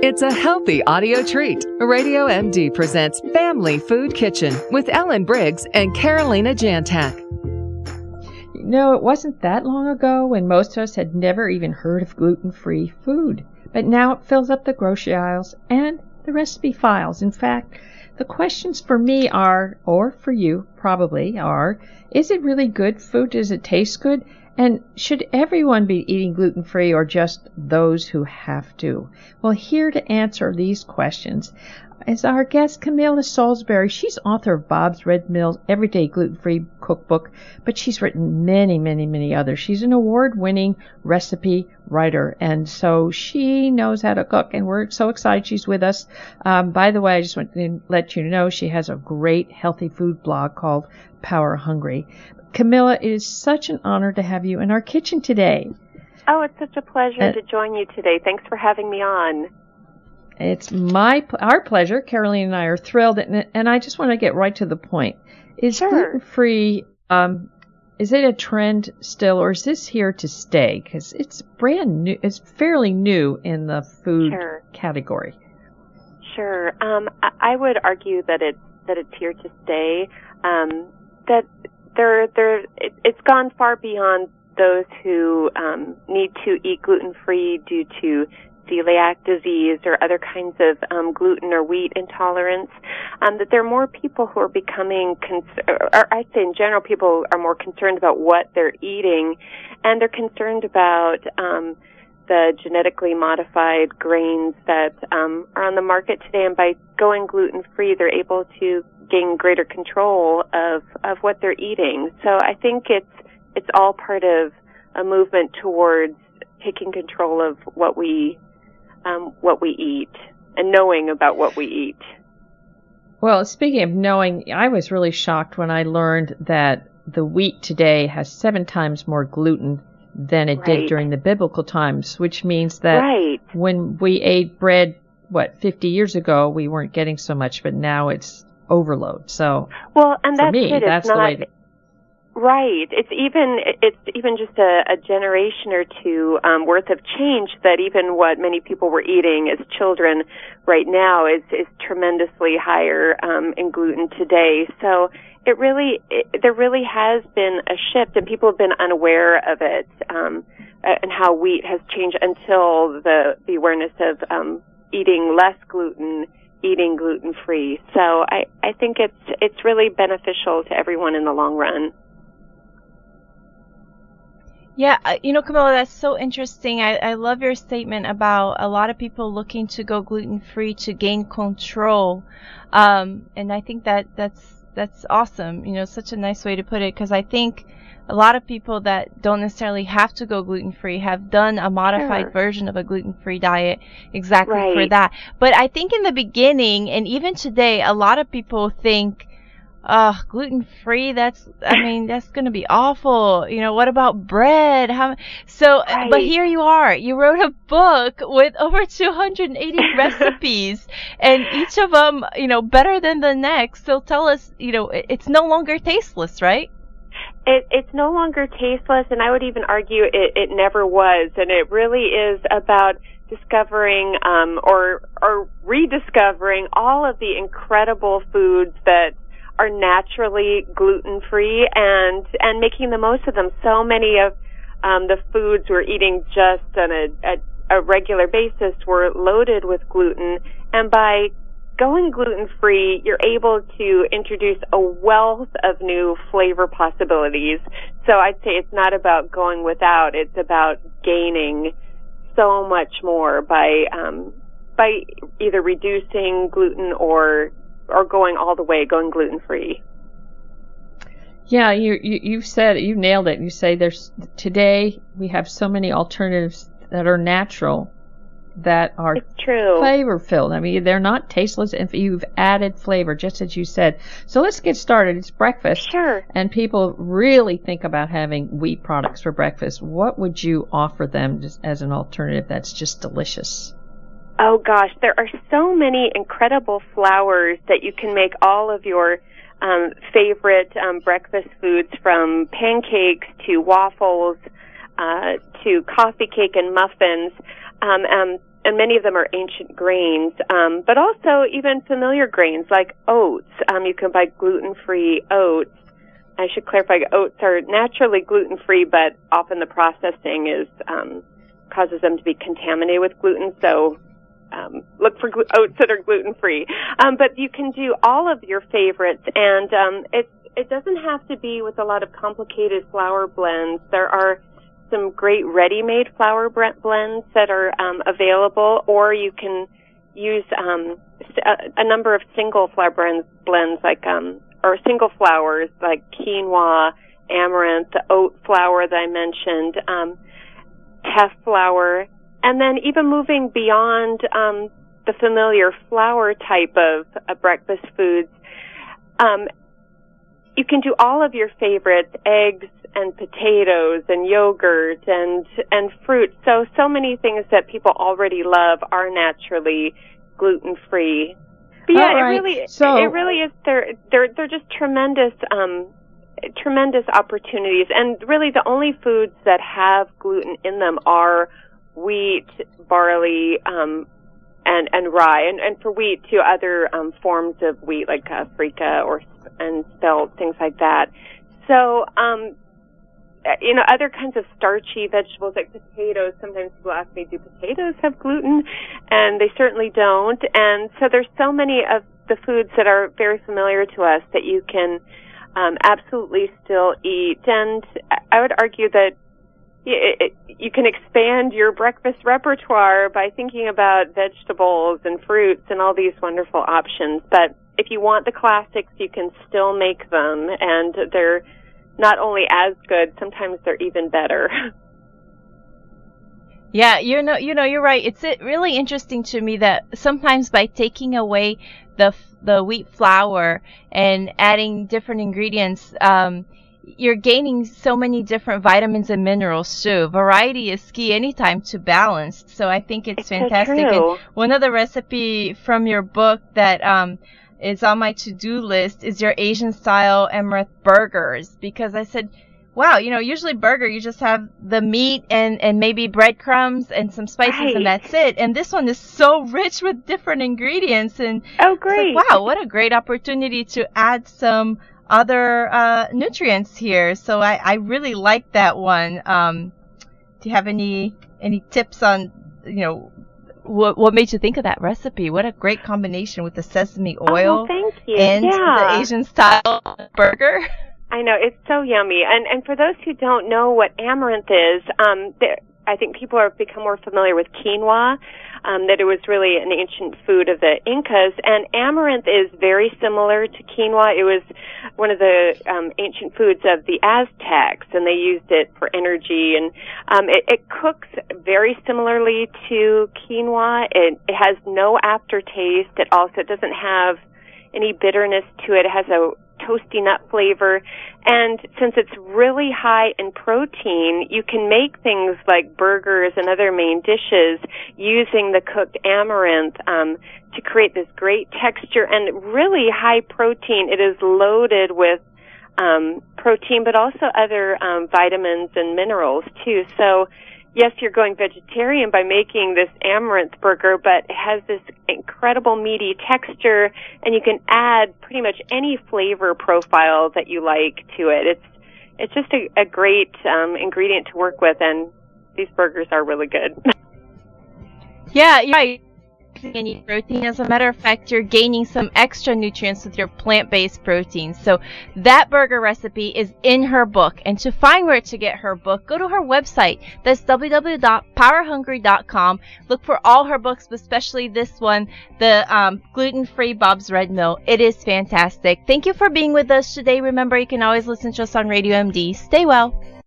It's a healthy audio treat. Radio MD presents Family Food Kitchen with Ellen Briggs and Carolina Jantak. You know, it wasn't that long ago when most of us had never even heard of gluten-free food. But now it fills up the grocery aisles and the recipe files. In fact, the questions for me are, or for you probably are, is it really good food? Does it taste good? And should everyone be eating gluten-free or just those who have to? Well, here to answer these questions is our guest, Camilla Salisbury. She's author of Bob's Red Mill's Everyday Gluten-Free Cookbook, but she's written many others. She's an award-winning recipe writer, and so she knows how to cook, and we're so excited she's with us. By the way, I just want to let you know she has a great healthy food blog called Power Hungry. Camilla, it is such an honor to have you in our kitchen today. Oh, it's such a pleasure to join you today. Thanks for having me on. It's our pleasure. Caroline and I are thrilled, and I just want to get right to the point. Is gluten-free, is it a trend still, or is this here to stay? Because it's brand new. It's fairly new in the food category. Sure. I would argue that it's here to stay. That it's gone far beyond those who need to eat gluten-free due to celiac disease or other kinds of gluten or wheat intolerance, that there are more people who are becoming, or I'd say in general, people are more concerned about what they're eating, and they're concerned about the genetically modified grains that are on the market today, and by going gluten-free, they're able to gain greater control of what they're eating. So I think it's all part of a movement towards taking control of what we eat and knowing about what we eat. Well, speaking of knowing, I was really shocked when I learned that the wheat today has 7 times more gluten than it did during the biblical times, which means that when we ate bread, 50 years ago, we weren't getting so much, but now it's overload. So, well, and for me, that's the way to... Right. It's even just a generation or two worth of change that even what many people were eating as children right now is tremendously higher in gluten today. So there really has been a shift, and people have been unaware of it and how wheat has changed until the awareness of eating less gluten, eating gluten-free. So I think it's really beneficial to everyone in the long run. Yeah, Camilla, that's so interesting. I love your statement about a lot of people looking to go gluten-free to gain control. And I think that's awesome. Such a nice way to put it, because I think a lot of people that don't necessarily have to go gluten-free have done a modified version of a gluten-free diet exactly for that. But I think in the beginning, and even today, a lot of people think, gluten-free, that's going to be awful. What about bread? But here you are. You wrote a book with over 280 recipes, and each of them, better than the next. So tell us, it's no longer tasteless, right? It's no longer tasteless, and I would even argue it never was. And it really is about discovering or rediscovering all of the incredible foods that are naturally gluten-free and making the most of them. So many of the foods we're eating just on a regular basis were loaded with gluten, and by going gluten-free, you're able to introduce a wealth of new flavor possibilities. So I'd say it's not about going without, it's about gaining so much more by either reducing gluten or going all the way, going gluten-free. Yeah, you've said it, you nailed it. You say today we have so many alternatives that are natural, that are flavor-filled. They're not tasteless, and you've added flavor, just as you said. So let's get started. It's breakfast. Sure. And people really think about having wheat products for breakfast. What would you offer them as an alternative that's just delicious? Oh, gosh, there are so many incredible flours that you can make all of your favorite breakfast foods, from pancakes to waffles to coffee cake and muffins. and many of them are ancient grains, but also even familiar grains like oats. You can buy gluten-free oats. I should clarify, oats are naturally gluten-free, but often the processing is causes them to be contaminated with gluten, so look for oats that are gluten-free. But you can do all of your favorites, and it doesn't have to be with a lot of complicated flour blends. There are some great ready-made flour blends that are available, or you can use a number of single flour blends like or single flours like quinoa, amaranth, the oat flour that I mentioned, teff flour, and then even moving beyond the familiar flour type of breakfast foods, you can do all of your favorites, eggs and potatoes and yogurt and fruit. So many things that people already love are naturally gluten-free. But yeah, right. it really is. They're just tremendous opportunities. And really, the only foods that have gluten in them are wheat, barley, and rye, and for wheat too, other forms of wheat like freekeh and spelt, things like that. So, other kinds of starchy vegetables like potatoes. Sometimes people ask me, do potatoes have gluten? And they certainly don't. And so there's so many of the foods that are very familiar to us that you can absolutely still eat. And I would argue that you can expand your breakfast repertoire by thinking about vegetables and fruits and all these wonderful options. But if you want the classics, you can still make them, and they're not only as good, sometimes they're even better. Yeah, you're right. It's really interesting to me that sometimes by taking away the wheat flour and adding different ingredients, you're gaining so many different vitamins and minerals too. Variety is key anytime to balance. So I think it's fantastic. So true. And one of the recipe from your book that is on my to-do list is your Asian-style amaranth burgers, because I said, wow, usually burger, you just have the meat and maybe breadcrumbs and some spices, right, and that's it. And this one is so rich with different ingredients. And oh, great. Like, wow, what a great opportunity to add some other nutrients here. So I really like that one. Do you have any tips on, what made you think of that recipe? What a great combination with the sesame oil. Oh, thank you. And the Asian style burger. I know, it's so yummy. And for those who don't know what amaranth is, I think people have become more familiar with quinoa, that it was really an ancient food of the Incas. And amaranth is very similar to quinoa. It was one of the ancient foods of the Aztecs, and they used it for energy. And it cooks very similarly to quinoa. It has no aftertaste. It doesn't have any bitterness to it. It has a toasty nut flavor, and since it's really high in protein, you can make things like burgers and other main dishes using the cooked amaranth to create this great texture and really high protein. It is loaded with protein, but also other vitamins and minerals too. So yes, you're going vegetarian by making this amaranth burger, but it has this incredible meaty texture, and you can add pretty much any flavor profile that you like to it. It's just a great ingredient to work with, and these burgers are really good. Yeah, you're right. You need protein. As a matter of fact, you're gaining some extra nutrients with your plant-based proteins. So that burger recipe is in her book. And to find where to get her book, go to her website. That's www.powerhungry.com. Look for all her books, but especially this one, the gluten-free Bob's Red Mill. It is fantastic. Thank you for being with us today. Remember, you can always listen to us on Radio MD. Stay well.